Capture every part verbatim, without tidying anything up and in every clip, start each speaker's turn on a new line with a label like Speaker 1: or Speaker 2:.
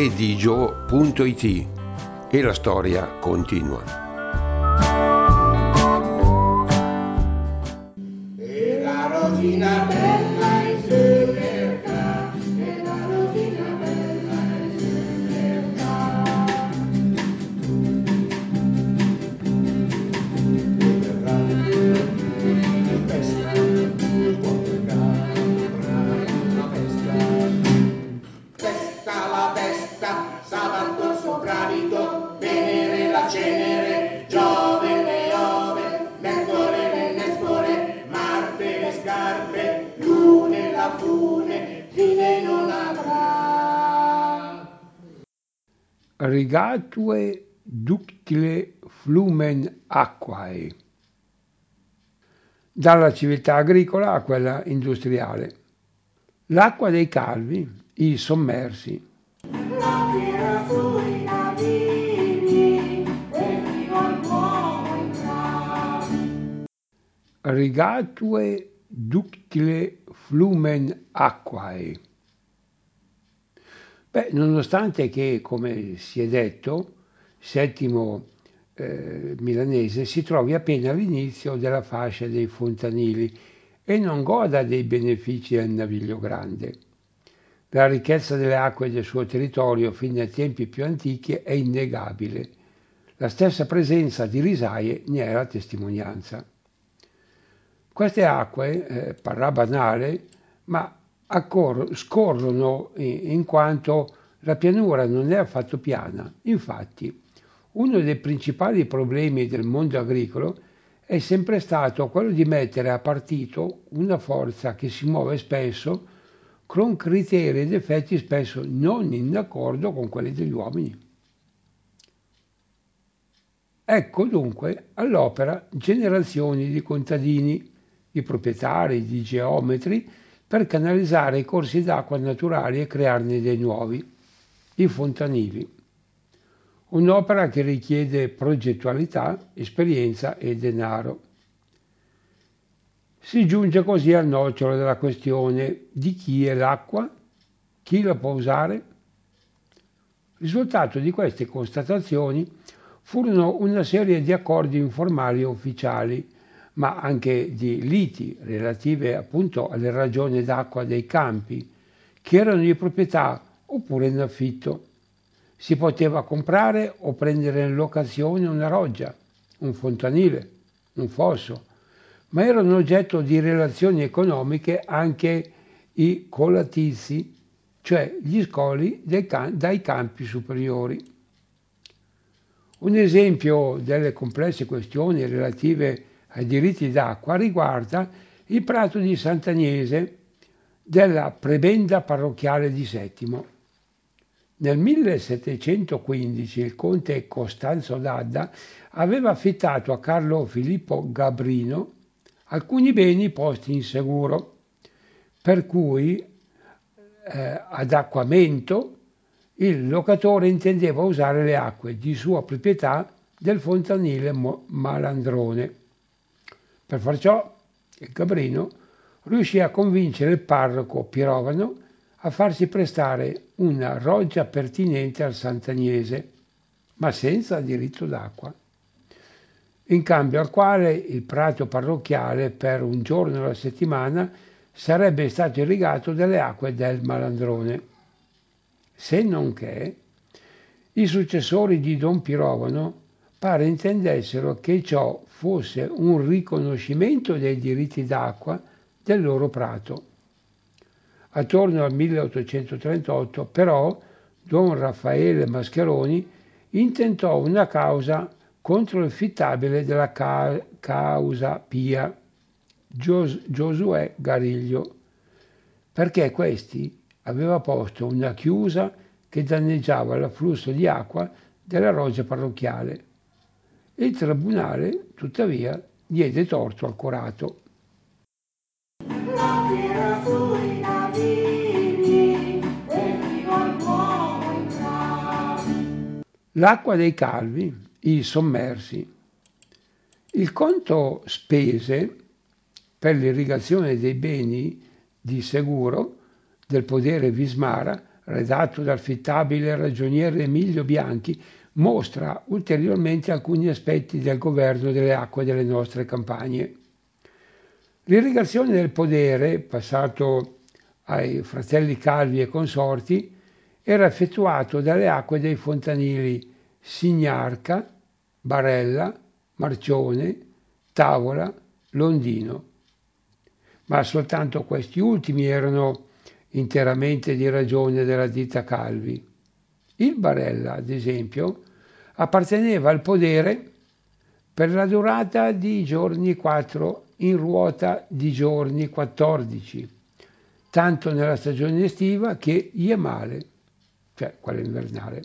Speaker 1: edigio punto it e la storia continua.
Speaker 2: E la rosina bella è sul mercato, e la rosina bella è sul mercato. Il mercato di festa, buon mercato, comprai una festa. Festa la festa, sabato sopravvito, Venere la cenere, Giove le ove, Mercole le nespole, Marte le scarpe, Lune la fune, fine non avrà.
Speaker 3: Rigatue ductile flumen aquae. Dalla civiltà agricola a quella industriale. L'acqua dei calvi, i sommersi.
Speaker 2: L'acqua era sui navigli, e vivo il nuovo entrà.
Speaker 3: Rigatue ductile flumen aquae. Beh, nonostante che, come si è detto, settimo eh, milanese si trovi appena all'inizio della fascia dei fontanili e non goda dei benefici del Naviglio Grande. La ricchezza delle acque del suo territorio fin dai tempi più antichi è innegabile. La stessa presenza di risaie ne è la testimonianza. Queste acque, eh, parrà banale, ma accor- scorrono in, in quanto la pianura non è affatto piana. Infatti, uno dei principali problemi del mondo agricolo è sempre stato quello di mettere a partito una forza che si muove spesso con criteri ed effetti spesso non in accordo con quelli degli uomini. Ecco dunque all'opera generazioni di contadini, di proprietari, di geometri per canalizzare i corsi d'acqua naturali e crearne dei nuovi, i fontanili. Un'opera che richiede progettualità, esperienza e denaro. Si giunge così al nocciolo della questione: di chi è l'acqua? Chi la può usare? Risultato di queste constatazioni furono una serie di accordi informali e ufficiali, ma anche di liti relative appunto alle ragioni d'acqua dei campi, che erano di proprietà oppure in affitto. Si poteva comprare o prendere in locazione una roggia, un fontanile, un fosso, ma erano oggetto di relazioni economiche anche i colatizi, cioè gli scoli dei can- dai campi superiori. Un esempio delle complesse questioni relative ai diritti d'acqua riguarda il prato di Sant'Agnese della prebenda parrocchiale di Settimo. Nel millesettecentoquindici il conte Costanzo d'Adda aveva affittato a Carlo Filippo Gabrino alcuni beni posti in seguro, per cui eh, ad acquamento il locatore intendeva usare le acque di sua proprietà del fontanile Malandrone. Per far ciò, il Gabrino riuscì a convincere il parroco Pirovano a farsi prestare una roggia pertinente al Sant'Agnese, ma senza diritto d'acqua, in cambio al quale il prato parrocchiale per un giorno alla settimana sarebbe stato irrigato dalle acque del Malandrone. Se non che i successori di Don Pirovano pare intendessero che ciò fosse un riconoscimento dei diritti d'acqua del loro prato. Attorno al milleottocentotrentotto, però, Don Raffaele Mascheroni intentò una causa contro il fittabile della ca- causa Pia, Gios- Giosuè Gariglio, perché questi aveva posto una chiusa che danneggiava l'afflusso di acqua della roggia parrocchiale. Il tribunale, tuttavia, diede torto al corato.
Speaker 2: L'acqua era sui navigli, e vivo il nuovo entrà.
Speaker 3: L'acqua dei calvi, i sommersi. Il conto spese per l'irrigazione dei beni di seguro del podere Vismara redatto dal fittabile ragioniere Emilio Bianchi, mostra ulteriormente alcuni aspetti del governo delle acque delle nostre campagne. L'irrigazione del podere, passato ai fratelli Calvi e consorti, era effettuato dalle acque dei fontanili Signarca, Barella, Marcione, Tavola, Londino. Ma soltanto questi ultimi erano interamente di ragione della ditta Calvi. Il Barella, ad esempio, apparteneva al podere per la durata di giorni quattro, in ruota di giorni quattordici, tanto nella stagione estiva che iemale, cioè quella invernale.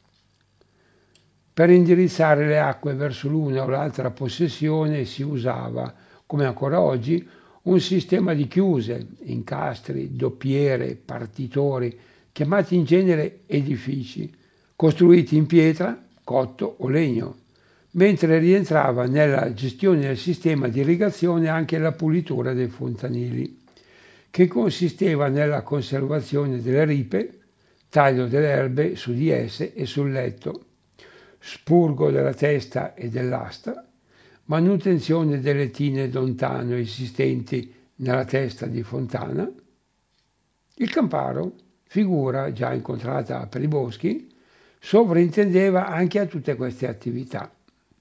Speaker 3: Per indirizzare le acque verso l'una o l'altra possessione si usava, come ancora oggi, un sistema di chiuse, incastri, doppiere, partitori, chiamati in genere edifici, costruiti in pietra, cotto o legno, mentre rientrava nella gestione del sistema di irrigazione anche la pulitura dei fontanili, che consisteva nella conservazione delle ripe, taglio delle erbe su di esse e sul letto, spurgo della testa e dell'asta, manutenzione delle tine d'ontano esistenti nella testa di fontana. Il camparo, figura già incontrata per i boschi, sovrintendeva anche a tutte queste attività.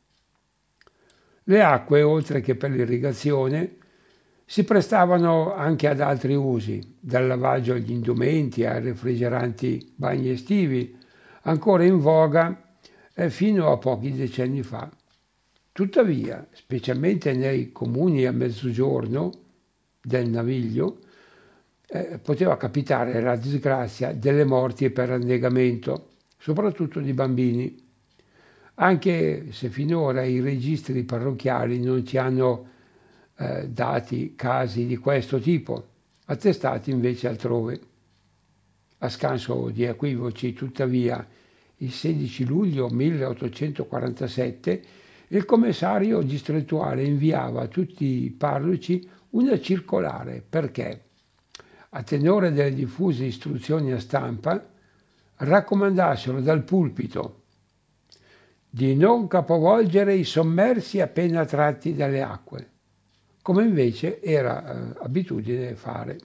Speaker 3: Le acque, oltre che per l'irrigazione, si prestavano anche ad altri usi, dal lavaggio agli indumenti ai refrigeranti bagni estivi, ancora in voga eh, fino a pochi decenni fa. Tuttavia, specialmente nei comuni a mezzogiorno del Naviglio, eh, poteva capitare la disgrazia delle morti per annegamento, soprattutto di bambini, anche se finora i registri parrocchiali non ci hanno eh, dati casi di questo tipo, attestati invece altrove. A scanso di equivoci, tuttavia, il sedici luglio milleottocentoquarantasette il commissario distrettuale inviava a tutti i parroci una circolare perché, a tenore delle diffuse istruzioni a stampa, raccomandassero dal pulpito di non capovolgere i sommersi appena tratti dalle acque, come invece era eh, abitudine fare.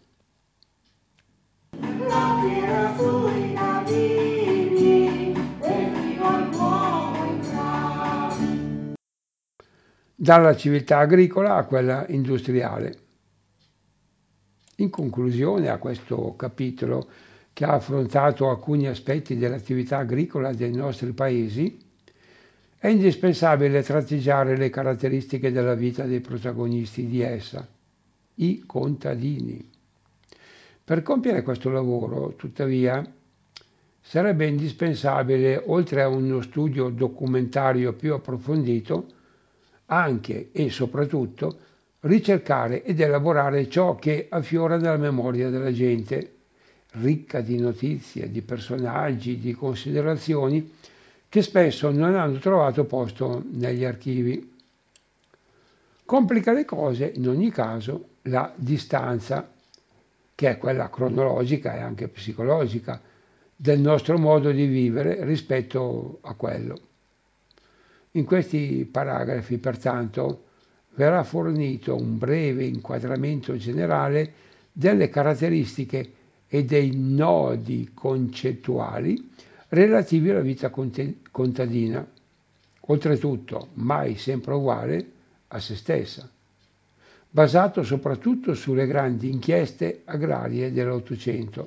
Speaker 2: La tira sui navigli e fino all'uomo entra.
Speaker 3: Dalla civiltà agricola a quella industriale. In conclusione a questo capitolo, che ha affrontato alcuni aspetti dell'attività agricola dei nostri paesi, è indispensabile tratteggiare le caratteristiche della vita dei protagonisti di essa, i contadini. Per compiere questo lavoro, tuttavia, sarebbe indispensabile, oltre a uno studio documentario più approfondito, anche e soprattutto ricercare ed elaborare ciò che affiora nella memoria della gente, ricca di notizie, di personaggi, di considerazioni che spesso non hanno trovato posto negli archivi. Complica le cose, in ogni caso, la distanza, che è quella cronologica e anche psicologica, del nostro modo di vivere rispetto a quello. In questi paragrafi, pertanto, verrà fornito un breve inquadramento generale delle caratteristiche e dei nodi concettuali relativi alla vita contadina, oltretutto mai sempre uguale a se stessa, basato soprattutto sulle grandi inchieste agrarie dell'Ottocento.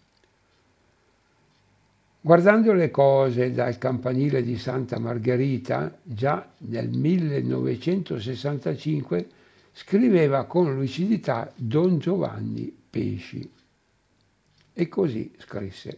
Speaker 3: Guardando le cose dal campanile di Santa Margherita, già nel millenovecentosessantacinque scriveva con lucidità Don Giovanni Pesci. E così scrisse: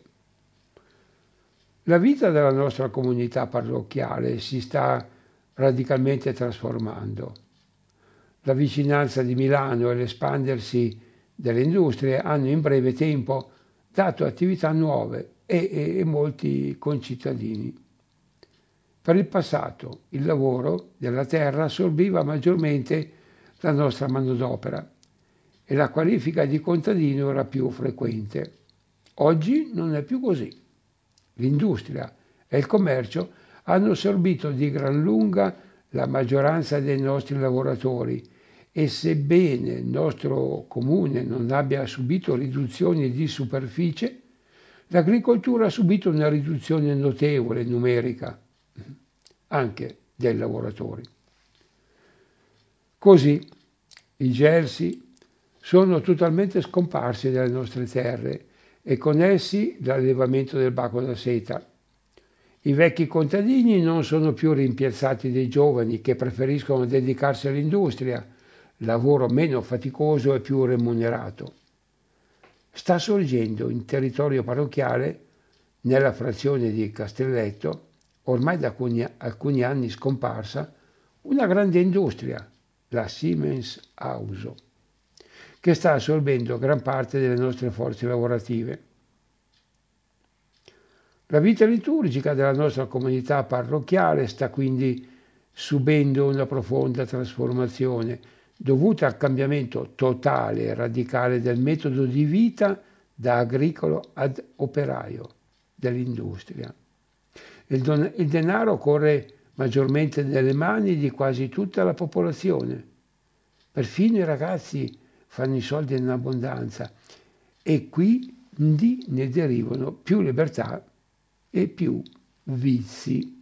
Speaker 3: la vita della nostra comunità parrocchiale si sta radicalmente trasformando. La vicinanza di Milano e l'espandersi delle industrie hanno in breve tempo dato attività nuove e, e, e molti concittadini. Per il passato il lavoro della terra assorbiva maggiormente la nostra manodopera e la qualifica di contadino era più frequente. Oggi non è più così. L'industria e il commercio hanno assorbito di gran lunga la maggioranza dei nostri lavoratori e sebbene il nostro comune non abbia subito riduzioni di superficie, l'agricoltura ha subito una riduzione notevole numerica anche dei lavoratori. Così i gelsi sono totalmente scomparsi dalle nostre terre e con essi l'allevamento del baco da seta. I vecchi contadini non sono più rimpiazzati dai giovani che preferiscono dedicarsi all'industria, lavoro meno faticoso e più remunerato. Sta sorgendo in territorio parrocchiale, nella frazione di Castelletto, ormai da alcuni, alcuni anni scomparsa, una grande industria, la Siemens Auso, che sta assorbendo gran parte delle nostre forze lavorative. La vita liturgica della nostra comunità parrocchiale sta quindi subendo una profonda trasformazione dovuta al cambiamento totale e radicale del metodo di vita da agricolo ad operaio dell'industria. Il, don- il denaro corre maggiormente nelle mani di quasi tutta la popolazione. Perfino i ragazzi fanno i soldi in abbondanza e quindi ne derivano più libertà e più vizi.